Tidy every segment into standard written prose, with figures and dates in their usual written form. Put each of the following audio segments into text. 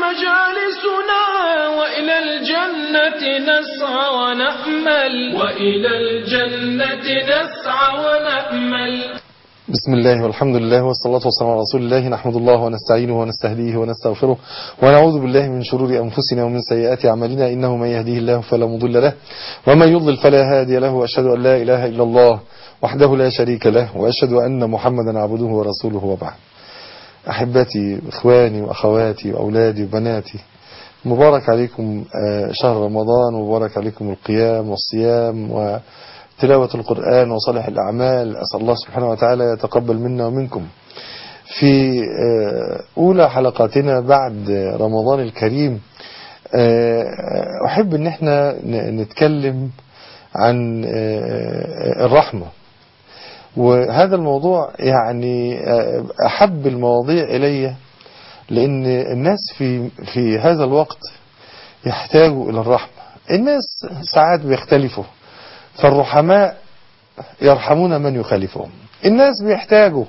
مجالسنا، وإلى الجنة نسعى ونأمل. بسم الله والحمد لله والصلاة والسلام على رسول الله. نحمد الله ونستعينه ونستهديه ونستغفره ونعوذ بالله من شرور أنفسنا ومن سيئات أعمالنا، إنه من يهديه الله فلا مضل له ومن يضلل فلا هادي له، وأشهد أن لا إله إلا الله وحده لا شريك له، وأشهد أن محمدا عبده ورسوله، وبعد. أحبتي إخواني وأخواتي وأولادي وبناتي، مبارك عليكم شهر رمضان، ومبارك عليكم القيام والصيام وتلاوة القرآن وصالح الأعمال. أسأل الله سبحانه وتعالى يتقبل منا ومنكم. في أولى حلقاتنا بعد رمضان الكريم أحب أن احنا نتكلم عن الرحمة، وهذا الموضوع يعني أحب المواضيع إلي، لأن الناس في هذا الوقت يحتاجوا إلى الرحمة. الناس ساعات بيختلفوا، فالرحماء يرحمون من يخالفهم. الناس بيحتاجوا،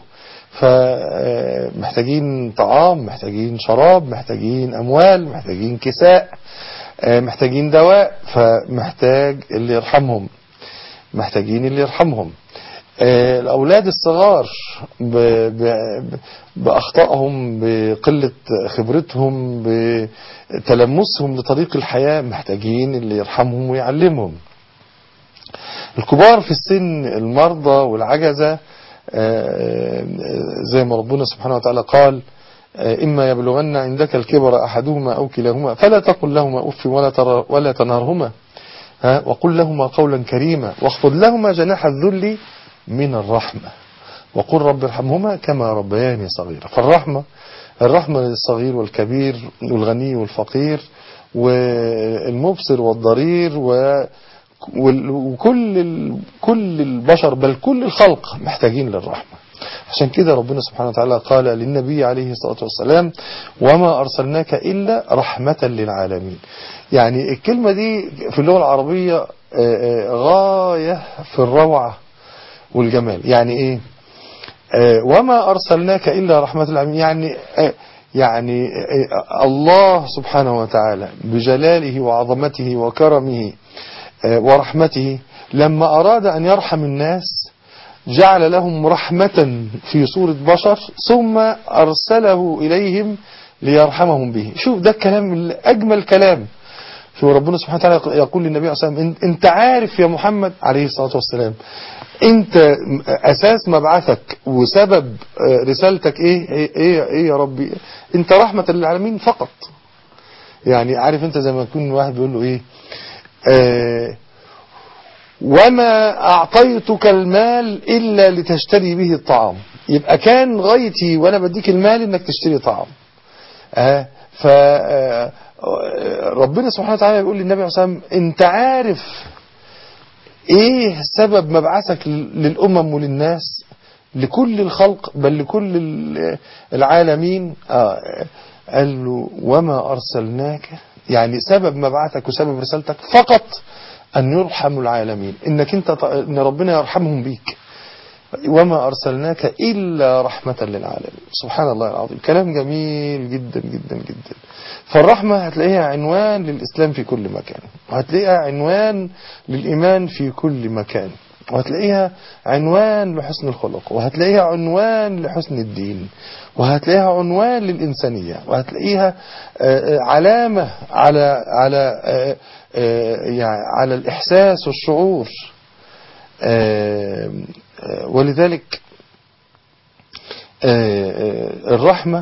فمحتاجين طعام، محتاجين شراب، محتاجين أموال، محتاجين كساء، محتاجين دواء، فمحتاج اللي يرحمهم، محتاجين اللي يرحمهم. الأولاد الصغار بأخطائهم، بقلة خبرتهم، بتلمسهم لطريق الحياة، محتاجين اللي يرحمهم ويعلمهم. الكبار في السن، المرضى والعجزة، زي ما ربنا سبحانه وتعالى قال: إما يبلغن عندك الكبر أحدهما أو كلاهما فلا تقل لهما أف ولا تنهرهما وقل لهما قولا كريما واخفض لهما جناح الذل من الرحمة وقل رب ارحمهما كما ربياني صغيرا. فالرحمة للصغير والكبير والغني والفقير والمبصر والضرير وكل البشر، بل كل الخلق محتاجين للرحمة. عشان كده ربنا سبحانه وتعالى قال للنبي عليه الصلاة والسلام: وما أرسلناك إلا رحمة للعالمين. يعني الكلمة دي في اللغة العربية غاية في الروعة والجمال. يعني إيه وما أرسلناك إلا رحمة للعالمين؟ يعني الله سبحانه وتعالى بجلاله وعظمته وكرمه ورحمته لما أراد أن يرحم الناس جعل لهم رحمة في صورة بشر، ثم أرسله إليهم ليرحمهم به. شوف ده الكلام، أجمل كلام. شوف ربنا سبحانه وتعالى يقول للنبي عليه الصلاة والسلام: أنت عارف يا محمد عليه الصلاة والسلام، أنت أساس مبعثك وسبب رسالتك إيه يا ربي؟ أنت رحمة للعالمين فقط. يعني عارف أنت زي ما يكون واحد بيقول له إيه وما أعطيتك المال إلا لتشتري به الطعام. يبقى كان غايتي وأنا بديك المال إنك تشتري طعام. فربنا سبحانه وتعالى يقول للنبي عليه الصلاة والسلام: أنت عارف إيه سبب مبعثك للأمم وللناس، لكل الخلق، بل لكل العالمين. قال له: وما أرسلناك، يعني سبب مبعثك وسبب رسالتك فقط أن يرحم العالمين، إن ربنا يرحمهم بيك. وما أرسلناك إلا رحمة للعالمين. سبحان الله العظيم، كلام جميل جدا جدا جدا. فالرحمة هتلاقيها عنوان للإسلام في كل مكان، وهتلاقيها عنوان للإيمان في كل مكان، وهتلاقيها عنوان لحسن الخلق، وهتلاقيها عنوان لحسن الدين، وهتلاقيها عنوان للإنسانية، وهتلاقيها علامة على الإحساس والشعور. ولذلك الرحمة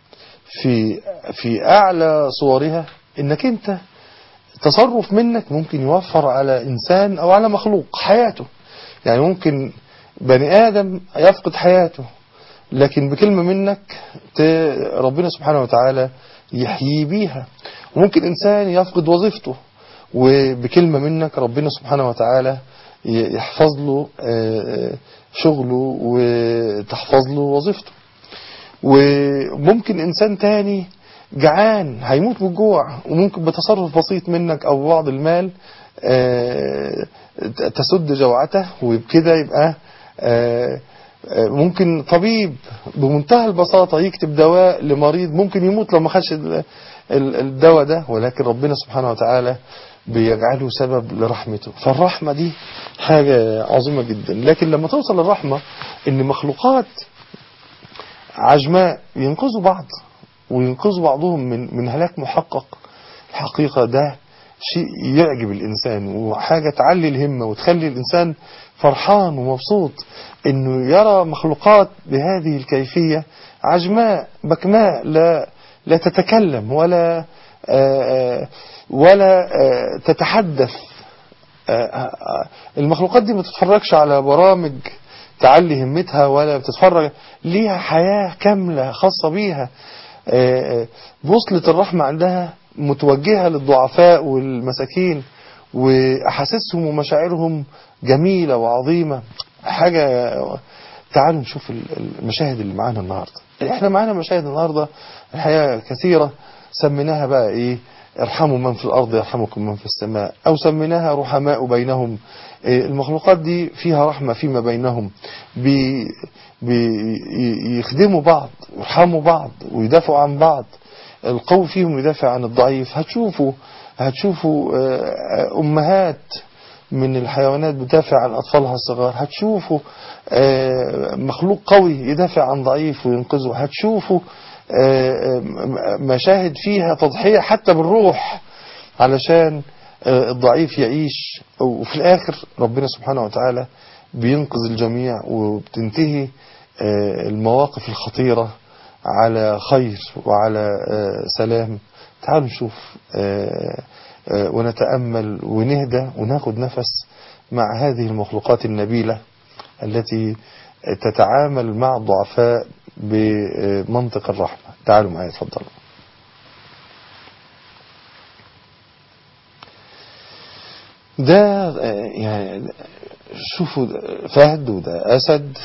في أعلى صورها إنك أنت تصرف منك ممكن يوفر على إنسان أو على مخلوق حياته. يعني ممكن بني آدم يفقد حياته، لكن بكلمة منك ربنا سبحانه وتعالى يحيي بيها. وممكن إنسان يفقد وظيفته، وبكلمة منك ربنا سبحانه وتعالى يحفظ له شغله وتحفظ له وظيفته. وممكن إنسان تاني جعان هيموت بالجوع، وممكن بتصرف بسيط منك أو بعض المال تسد جوعته، وبكده يبقى ممكن طبيب بمنتهى البساطة يكتب دواء لمريض ممكن يموت لو ما خدش الدواء ده، ولكن ربنا سبحانه وتعالى بيجعله سبب لرحمته. فالرحمة دي حاجة عظيمة جدا. لكن لما توصل الرحمة ان مخلوقات عجماء ينقذوا بعض وينقذوا بعضهم من هلاك محقق، الحقيقة ده شيء يعجب الإنسان وحاجة تعلي الهمة وتخلي الإنسان فرحان ومبسوط انه يرى مخلوقات بهذه الكيفية عجماء بكماء لا تتكلم ولا تتحدث. المخلوقات دي ما تتفرجش على برامج تعلي همتها ولا بتتفرج، ليها حياة كاملة خاصة بيها. بوصلة الرحمة عندها متوجهة للضعفاء والمساكين، وأحاسيسهم ومشاعرهم جميلة وعظيمة. حاجة تعالوا نشوف المشاهد اللي معانا النهاردة. احنا معانا مشاهد النهاردة الحقيقة كثيرة، سميناها بقى ايه، ارحموا من في الارض يرحمكم من في السماء، او سميناها رحماء بينهم. المخلوقات دي فيها رحمة فيما بينهم، بيخدموا بعض ويرحموا بعض ويدافعوا عن بعض، القوي فيهم يدافع عن الضعيف. هتشوفوا امهات من الحيوانات بتدافع عن اطفالها الصغار، هتشوفوا مخلوق قوي يدافع عن ضعيف وينقذه، هتشوفوا مشاهد فيها تضحية حتى بالروح علشان الضعيف يعيش. وفي الآخر ربنا سبحانه وتعالى بينقذ الجميع، وبتنتهي المواقف الخطيرة على خير وعلى سلام. تعالوا نشوف ونتأمل ونهدى وناخد نفس مع هذه المخلوقات النبيلة التي تتعامل مع الضعفاء بمنطق الرحمة. تعالوا معايا اتفضلوا. ده يعني شوفوا فهد وده أسد،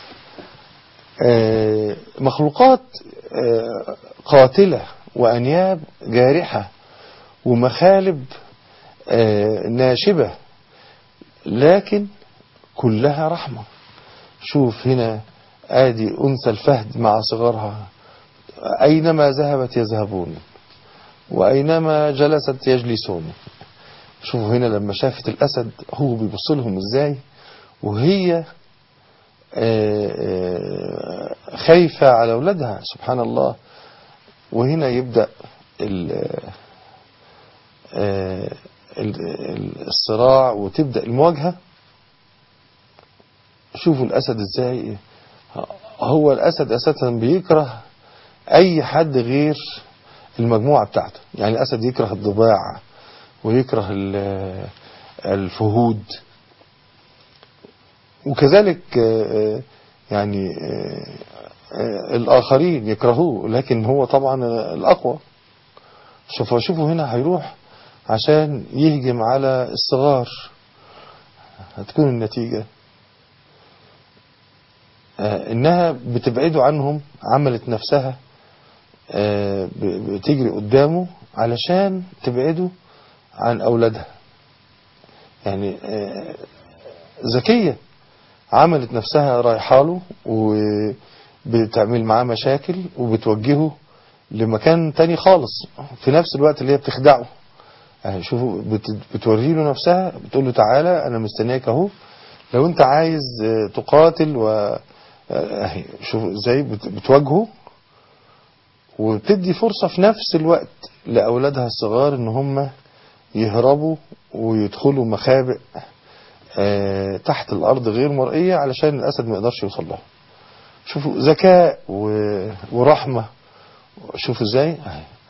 مخلوقات قاتلة وأنياب جارحة ومخالب ناشبة، لكن كلها رحمة. شوف هنا ادي انثى الفهد مع صغارها، اينما ذهبت يذهبون واينما جلست يجلسون. شوفوا هنا لما شافت الاسد هو بيبص لهم ازاي، وهي خايفة على اولادها سبحان الله. وهنا يبدأ الصراع وتبدأ المواجهة. شوفوا الأسد ازاي، هو الأسد أساسا بيكره أي حد غير المجموعة بتاعته. يعني الأسد يكره الضباع ويكره الفهود، وكذلك يعني الآخرين يكرهوه، لكن هو طبعا الأقوى. شوفوا هنا هيروح عشان يهجم على الصغار، هتكون النتيجة انها بتبعده عنهم. عملت نفسها بتجري قدامه علشان تبعده عن اولادها. يعني ذكية، عملت نفسها رايحه له وبتعمل معاه مشاكل وبتوجهه لمكان تاني خالص في نفس الوقت اللي هي بتخدعه. شوفوا بتوري له نفسها، بتقول له تعالى انا مستنياك اهو لو انت عايز تقاتل. شوفوا ازاي بتواجهه، وبتدي فرصة في نفس الوقت لأولادها الصغار ان هم يهربوا ويدخلوا مخابئ تحت الأرض غير مرئية علشان الأسد ما يقدرش يوصل لها. شوفوا ذكاء ورحمة. شوفوا ازاي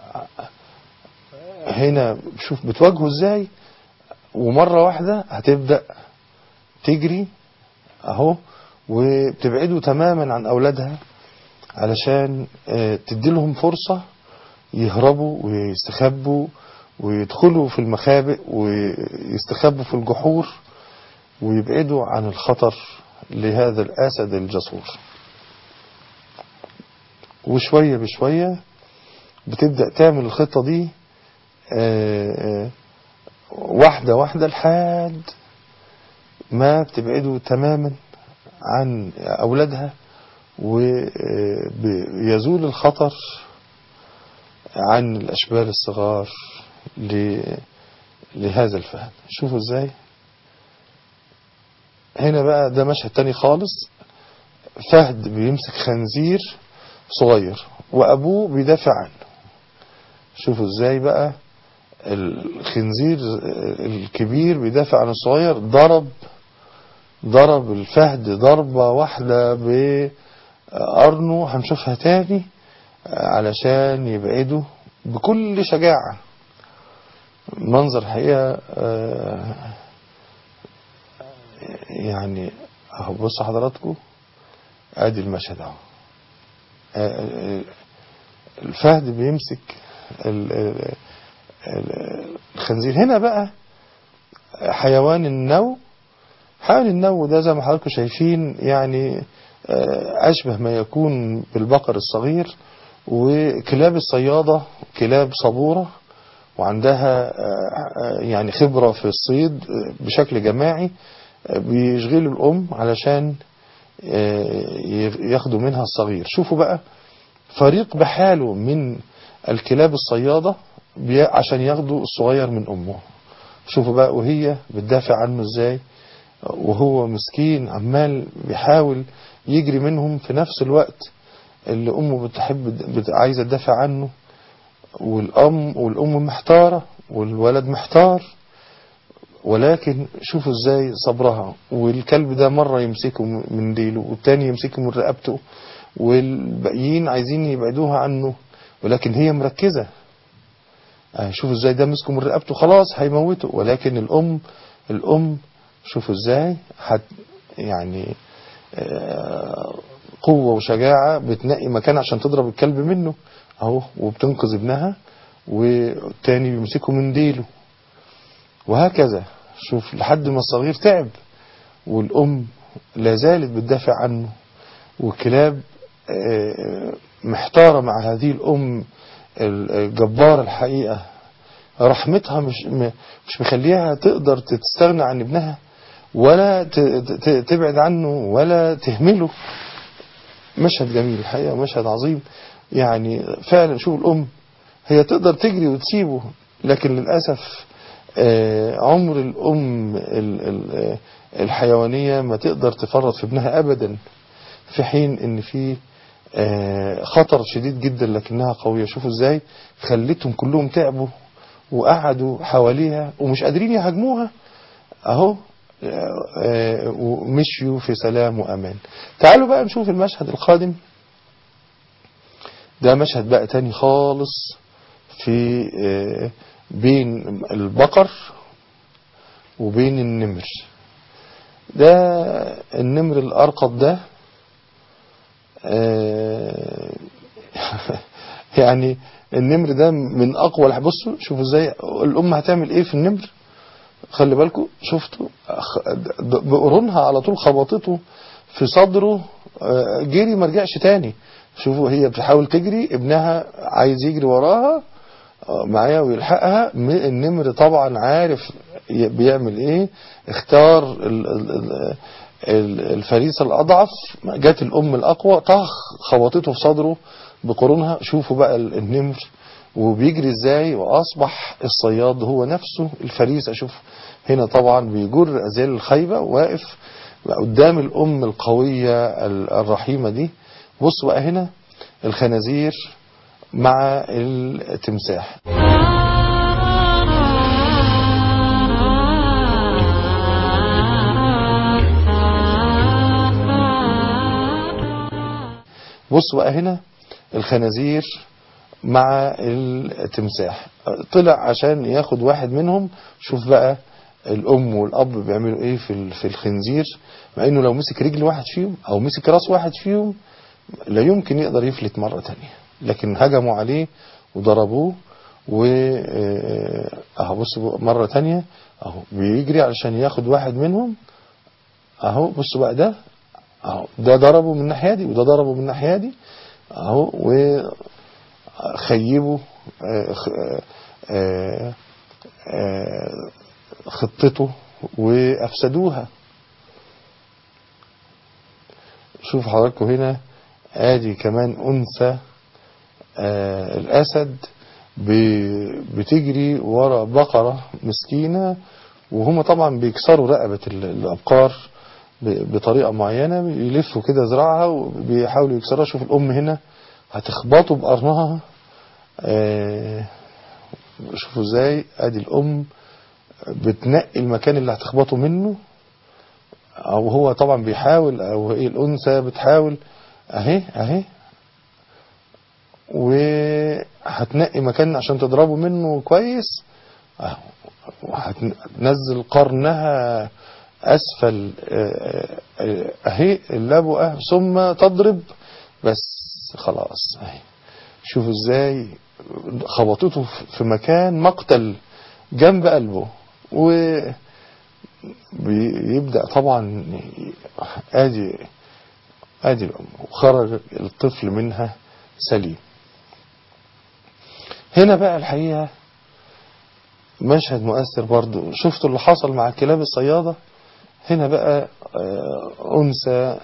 هنا، شوف بتواجهه ازاي، ومرة واحدة هتبدأ تجري اهو وبتبعده تماما عن أولادها علشان تدي لهم فرصة يهربوا ويستخبوا ويدخلوا في المخابئ ويستخبوا في الجحور ويبعدوا عن الخطر لهذا الأسد الجسور. وشوية بشوية بتبدأ تعمل الخطة دي واحدة واحدة لحد ما بتبعده تماما عن أولادها ويزول الخطر عن الأشبال الصغار لهذا الفهد. شوفوا ازاي هنا بقى، ده مشهد تاني خالص. فهد بيمسك خنزير صغير وأبوه بيدافع عنه. شوفوا ازاي بقى الخنزير الكبير بيدافع عن الصغير. ضرب الفهد ضربة واحدة بقرنه، هنشوفها تاني، علشان يبعده بكل شجاعة. منظر حقيقة يعني اهو. بصوا حضراتكم ادي المشهد اهو. الفهد بيمسك الخنزير. هنا بقى حيوان النو. حيوان النو ده زي ما حضراتكم شايفين يعني أشبه ما يكون بالبقر الصغير. وكلاب الصيادة كلاب صبورة وعندها يعني خبرة في الصيد بشكل جماعي. بيشغلوا الأم علشان ياخدوا منها الصغير. شوفوا بقى فريق بحاله من الكلاب الصيادة عشان ياخدوا الصغير من أمه. شوفوا بقى وهي بتدافع عنه ازاي، وهو مسكين عمال بيحاول يجري منهم في نفس الوقت اللي أمه عايزة تدافع عنه. والأم محتارة والولد محتار. ولكن شوفوا ازاي صبرها. والكلب ده مرة يمسكه من ديله والتاني يمسكه من رقبته والباقيين عايزين يبعدوها عنه، ولكن هي مركزة. شوفوا ازاي ده مسكه من رقبته خلاص هيموته، ولكن الأم شوفوا ازاي يعني قوة وشجاعة بتنقي مكان عشان تضرب الكلب منه اهو، وبتنقذ ابنها والتاني بيمسكه من ديله وهكذا. شوف لحد ما الصغير تعب والأم لا زالت بتدافع عنه. والكلاب محتارة مع هذه الأم الجبارة الحقيقة. رحمتها مش مخليها تقدر تستغنى عن ابنها ولا تبعد عنه ولا تهمله. مشهد جميل الحقيقة، مشهد عظيم يعني فعلا. شوف الأم هي تقدر تجري وتسيبه، لكن للأسف عمر الأم الحيوانية ما تقدر تفرط في ابنها أبدا، في حين ان في خطر شديد جدا لكنها قوية. شوفوا ازاي خلتهم كلهم تعبوا وقعدوا حواليها ومش قادرين يهاجموها اهو، ومشيوا في سلام وأمان. تعالوا بقى نشوف المشهد القادم. ده مشهد بقى تاني خالص في بين البقر وبين النمر. ده النمر الأرقط ده يعني النمر ده من أقوى. بصوا شوفوا ازاي الأم هتعمل ايه في النمر. خلي بالكم شفتوا بقرونها على طول خبطته في صدره، جري ما رجعش تاني. شوفوا هي بتحاول تجري ابنها عايز يجري وراها معايا ويلحقها. النمر طبعا عارف بيعمل ايه، اختار الفريسة الأضعف. جات الأم الأقوى طخ خبطته في صدره بقرونها. شوفوا بقى النمر وبيجري ازاي، وأصبح الصياد هو نفسه الفريسة. شوف هنا طبعا بيجر أزيال الخيبة واقف قدام الأم القوية الرحيمة دي. بصوا بقى هنا الخنازير مع التمساح. بصوا بقى هنا الخنازير مع التمساح. طلع عشان ياخد واحد منهم. شوف بقى الأم والأب بيعملوا ايه في الخنزير، مع انه لو مسك رجل واحد فيهم او مسك راس واحد فيهم لا يمكن يقدر يفلت مرة تانية، لكن هجموا عليه وضربوه. اهو بصوا مرة تانية اهو بيجري علشان ياخد واحد منهم اهو. بصوا بقى ده اهو، ده ضربه من الناحية دي وده ضربه من الناحية دي اهو، وخيبوا خطته وافسدوها. شوف حضراتكم هنا ادي كمان انثى الاسد بتجري ورا بقرة مسكينة، وهم طبعا بيكسروا رقبة الابقار بطريقة معينة، يلفوا كده ذراعها وبيحاولوا يكسرها. شوف الام هنا هتخبطوا بقرنها. شوفوا ازاي ادي الام بتنقي المكان اللي هتخبطوا منه، او هو طبعا بيحاول، او هي الانثى بتحاول اهي وهتنقي مكان عشان تضربه منه كويس، وهتنزل قرنها اسفل اهي اللبوة ثم تضرب بس خلاص اهي. شوفوا ازاي خبطته في مكان مقتل جنب قلبه، وبيبدأ طبعا ادي الام وخرج الطفل منها سليم. هنا بقى الحقيقة مشهد مؤثر برضو، شفتوا اللي حصل مع الكلاب الصيادة. هنا بقى أنثى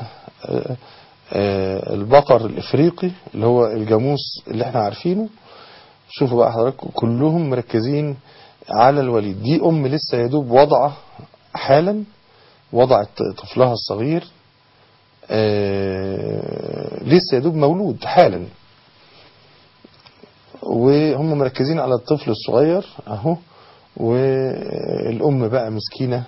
البقر الإفريقي اللي هو الجاموس اللي احنا عارفينه. شوفوا بقى حضراتكم كلهم مركزين على الوليد. دي أم لسه يدوب وضعه حالا، وضعت طفلها الصغير لسه يدوب مولود حالا، وهم مركزين على الطفل الصغير اهو. والأم بقى مسكينة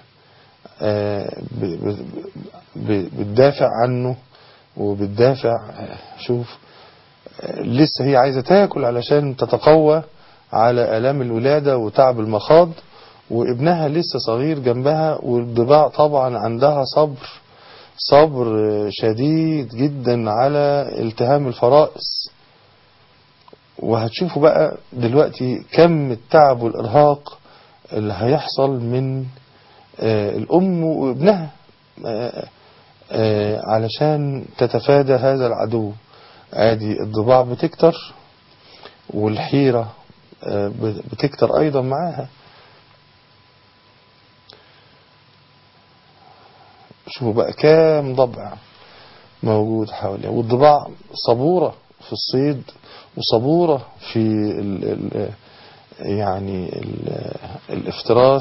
بتدافع عنه وبتدافع. شوف لسه هي عايزة تاكل علشان تتقوى على آلام الولادة وتعب المخاض، وابنها لسه صغير جنبها، والضباع طبعا عندها صبر شديد جدا على التهام الفرائس. وهتشوفوا بقى دلوقتي كم التعب والإرهاق اللي هيحصل من الأم وابنها علشان تتفادى هذا العدو. ادي الضباع بتكتر والحيرة بتكتر أيضا معاها. شوفوا بقى كام ضبع موجود حواليها، والضباع صبورة في الصيد وصبورة في الافتراس.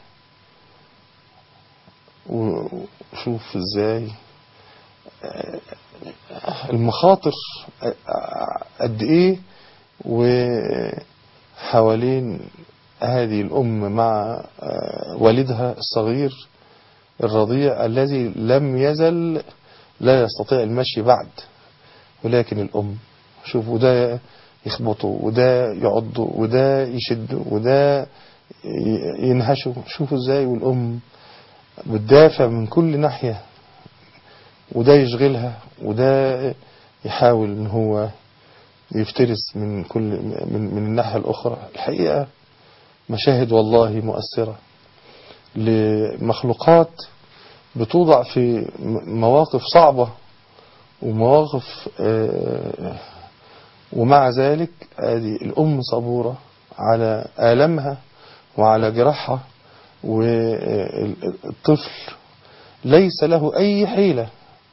وشوف ازاي المخاطر قد ايه، وحوالين هذه الام مع والدها الصغير الرضيع الذي لم يزل لا يستطيع المشي بعد، ولكن الام شوفوا ده يخبطه وده يعضه وده يشده وده ينهشه. شوفوا ازاي والام بتدافع من كل ناحية، وده يشغلها وده يحاول ان هو يفترس من كل من الناحية الاخرى. الحقيقة مشاهد والله مؤثرة لمخلوقات بتوضع في مواقف صعبة ومواقف ومع ذلك ادي الام صبورة على آلامها وعلى جراحها، والطفل ليس له أي حيلة.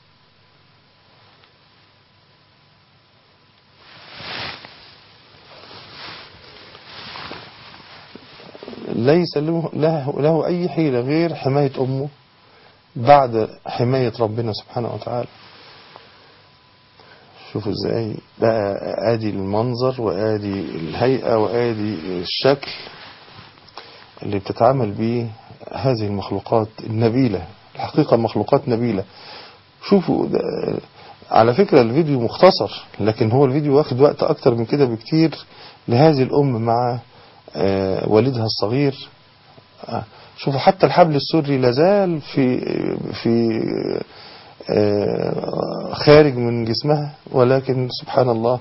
ليس له أي حيلة غير حماية أمه بعد حماية ربنا سبحانه وتعالى. شوفوا ازاي بقى ادي المنظر وادي الهيئة وادي الشكل اللي بتتعامل به هذه المخلوقات النبيلة. الحقيقة مخلوقات نبيلة. شوفوا على فكرة الفيديو مختصر، لكن هو الفيديو واخد وقت اكتر من كده بكتير لهذه الام مع والدها الصغير. شوفوا حتى الحبل السري لازال في خارج من جسمها، ولكن سبحان الله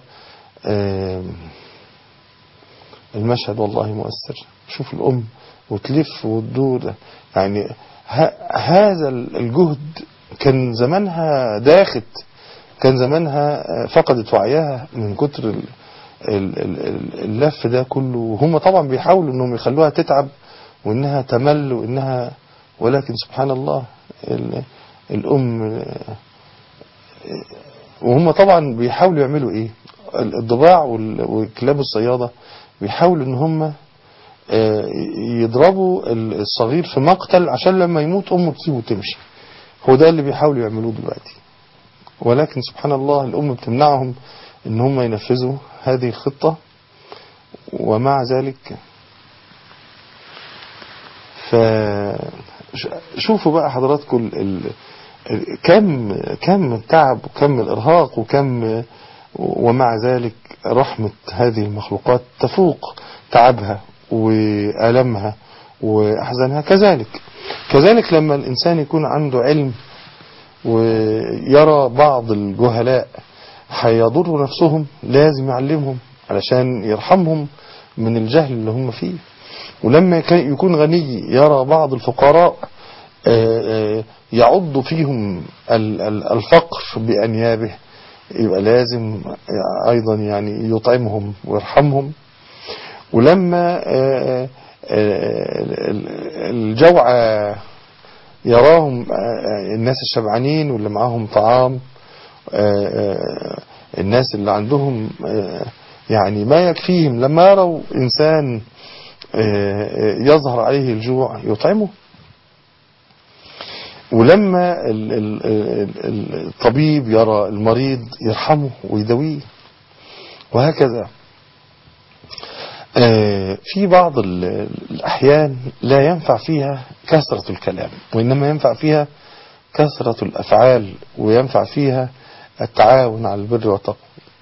المشهد والله مؤثر. شوف الأم وتلف وتدور، يعني هذا الجهد كان زمانها داخت، كان زمانها فقدت وعيها من كتر اللف ده كله. وهم طبعا بيحاولوا انهم يخلوها تتعب وانها تمل ولكن سبحان الله الأم وهم طبعا بيحاولوا يعملوا ايه؟ الضباع والكلاب الصيادة بيحاولوا ان هم يضربوا الصغير في مقتل عشان لما يموت امه تسيبه وتمشي. هو ده اللي بيحاولوا يعملوه دلوقتي، ولكن سبحان الله الام بتمنعهم ان هم ينفذوا هذه الخطة. ومع ذلك شوفوا بقى حضراتكم كم التعب وكم الإرهاق ومع ذلك رحمة هذه المخلوقات تفوق تعبها وألمها وأحزانها. كذلك لما الإنسان يكون عنده علم ويرى بعض الجهلاء هيضروا نفسهم لازم يعلمهم علشان يرحمهم من الجهل اللي هم فيه. ولما يكون غني يرى بعض الفقراء يعض فيهم الفقر بأنيابه، يبقى لازم أيضا يعني يطعمهم ويرحمهم. ولما الجوع يراهم الناس الشبعانين واللي معاهم طعام، الناس اللي عندهم يعني ما يكفيهم، لما يروا إنسان يظهر عليه الجوع يطعمه. ولما الطبيب يرى المريض يرحمه ويداويه، وهكذا. في بعض الأحيان لا ينفع فيها كثرة الكلام، وإنما ينفع فيها كثرة الأفعال، وينفع فيها التعاون على البر والتقوى.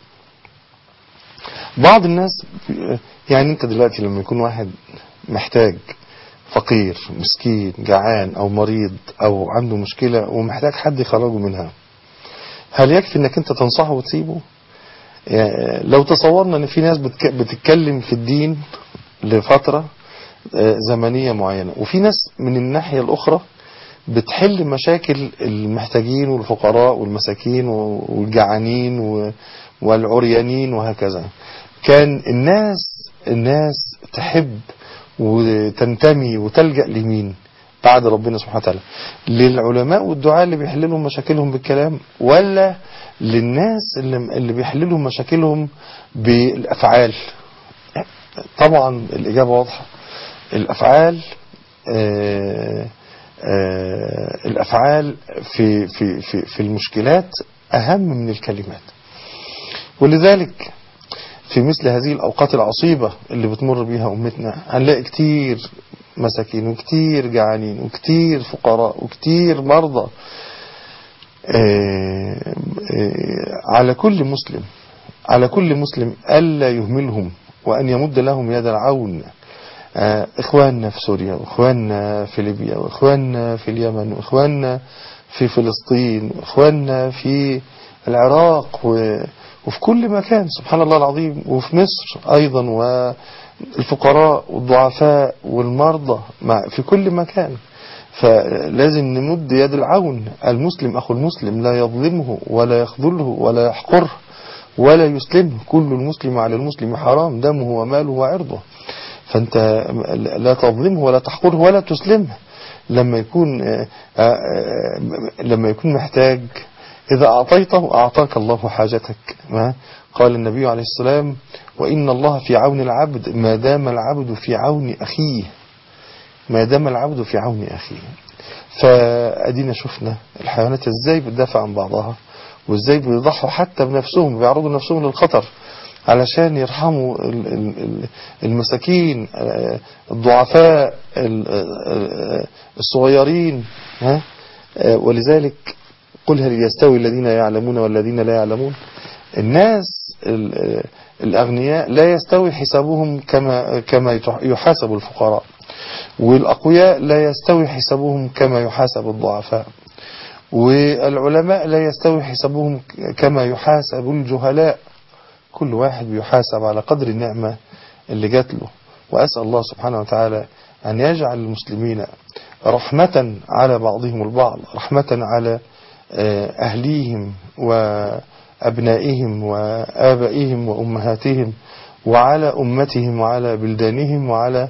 بعض الناس يعني انت دلوقتي لما يكون واحد محتاج، فقير مسكين جعان او مريض او عنده مشكلة ومحتاج حد يخرجه منها، هل يكفي انك انت تنصحه وتسيبه؟ يعني لو تصورنا ان في ناس بتتكلم في الدين لفترة زمنية معينة، وفي ناس من الناحية الاخرى بتحل مشاكل المحتاجين والفقراء والمساكين والجعانين والعريانين وهكذا، كان الناس تحب وتنتمي وتلجأ لمين بعد ربنا سبحانه وتعالى؟ للعلماء والدعاء اللي بيحللوا مشاكلهم بالكلام، ولا للناس اللي بيحللوا مشاكلهم بالأفعال؟ طبعا الإجابة واضحة. الأفعال في المشكلات أهم من الكلمات. ولذلك في مثل هذه الأوقات العصيبة اللي بتمر بيها أمتنا هنلاقي كتير مساكين وكتير جعانين وكتير فقراء وكتير مرضى. على كل مسلم ألا يهملهم وأن يمد لهم يد العون. إخواننا في سوريا، وإخواننا في ليبيا، وإخواننا في اليمن، وإخواننا في فلسطين، وإخواننا في العراق وفي كل مكان سبحان الله العظيم، وفي مصر أيضا، والفقراء والضعفاء والمرضى في كل مكان. فلازم نمد يد العون. المسلم أخو المسلم لا يظلمه ولا يخذله ولا يحقره ولا يسلمه. كل المسلم على المسلم حرام، دمه وماله وعرضه. فأنت لا تظلمه ولا تحقره ولا تسلمه. لما يكون محتاج، إذا أعطيته أعطاك الله حاجتك. قال النبي عليه السلام: وإن الله في عون العبد ما دام العبد في عون أخيه. ما دام العبد في عون أخيه. فأدينا شفنا الحيوانات إزاي بتدافع عن بعضها، وإزاي بيضحوا حتى بنفسهم، بيعرضوا نفسهم للخطر علشان يرحموا المساكين الضعفاء الصغيرين. ولذلك قل هل يستوي الذين يعلمون والذين لا يعلمون؟ الناس الأغنياء لا يستوي حسابهم كما يحاسب الفقراء، والأقوياء لا يستوي حسابهم كما يحاسب الضعفاء، والعلماء لا يستوي حسابهم كما يحاسب الجهلاء. كل واحد بيحاسب على قدر النعمة اللي جات له. وأسأل الله سبحانه وتعالى أن يجعل المسلمين رحمة على بعضهم البعض، رحمة على أهليهم وأبنائهم وآبائهم وأمهاتهم، وعلى أمتهم وعلى بلدانهم وعلى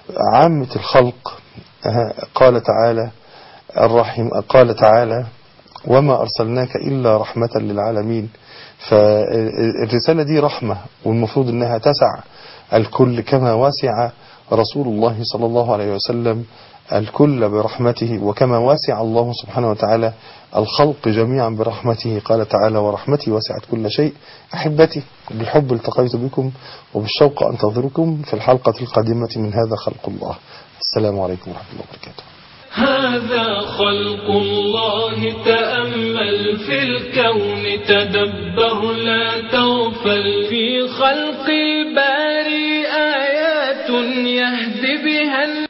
عامة الخلق. قال تعالى وما أرسلناك إلا رحمة للعالمين. فالرسالة دي رحمة، والمفروض أنها تسع الكل كما واسع رسول الله صلى الله عليه وسلم الكل برحمته، وكما واسع الله سبحانه وتعالى الخلق جميعا برحمته. قال تعالى: ورحمتي وسعت كل شيء. أحبتي، بالحب التقيت بكم، وبالشوق أنتظركم في الحلقة القادمة من هذا خلق الله. السلام عليكم ورحمة الله وبركاته. هذا خلق الله، تأمل في الكون، تدبر لا تغفل. في خلق الباري آيات يهدي بها